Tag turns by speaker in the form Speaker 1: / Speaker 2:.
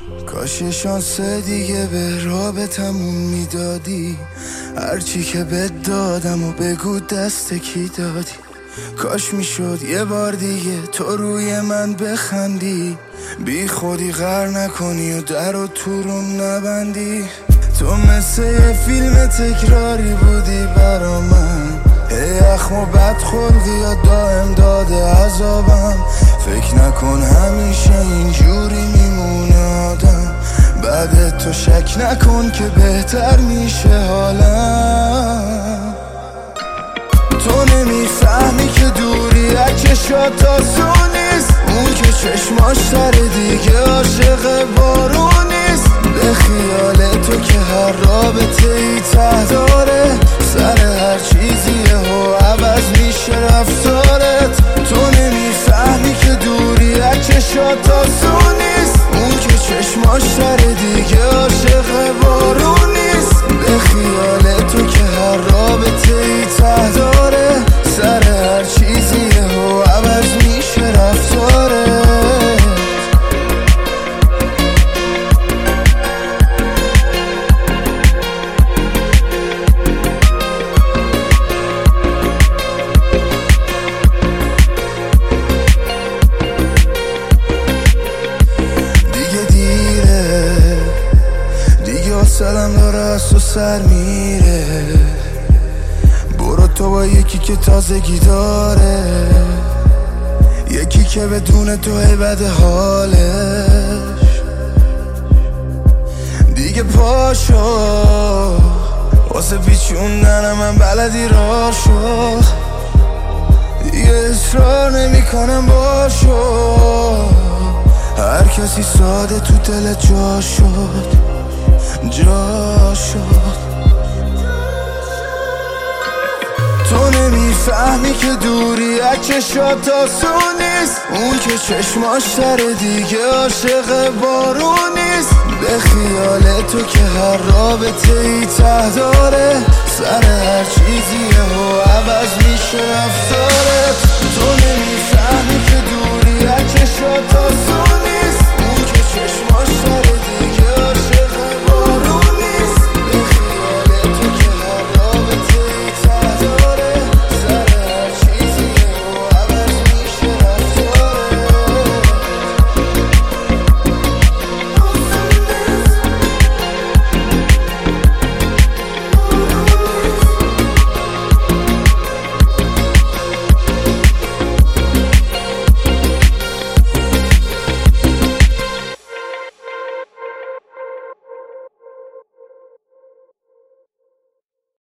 Speaker 1: کاش یه شانس دیگه به رابطمون میدادی، هرچی که بهت دادم و بگو دست کی دادی. کاش میشد یه بار دیگه تو روی من بخندی، بی خودی غر نکنی و در و تو روم نبندی. تو مثل یه فیلم تکراری بودی برا من، هی اخم و بدخلقی یا دائم داده عذابم. فکر نکن همیشه اینجوری میمونه آدم، بعد تو شک نکن که بهتر میشه حالم. تو نمیفهمی که دوری از چشات آسون نیست، اون که چشماش تر دیگه عاشق بارون نیست. به خیال تو که هر رابطه ای ته داره، سر هر چیزیه و عوض میشه رفتارت. تو نمیفهمی که دوری از چشات آسون نیست، اون که چشماش تر دیگه عاشق بارون نیست. به خیال تو که هر رابطه ای ته داره، سر هر چیزیه و عوض میشه رفتارت. سلام داره از تو سر میره، برو تو با یکی که تازگی داره، یکی که بدون تو هیبت حالش. دیگه پاشو واسه پیچوندن من بلدی راشو، دیگه اصرار نمی کنم باشو. هر کسی ساده تو دل جا شد. تو نمیفهمی که دوری از چشات آسون نیست، اون که چشماش تر دیگه عاشق بارون نیست. به خیال تو که هر رابطه ای ته داره، سر هر چیزیه و عوض میشه رفتارت. تو نمیفهمی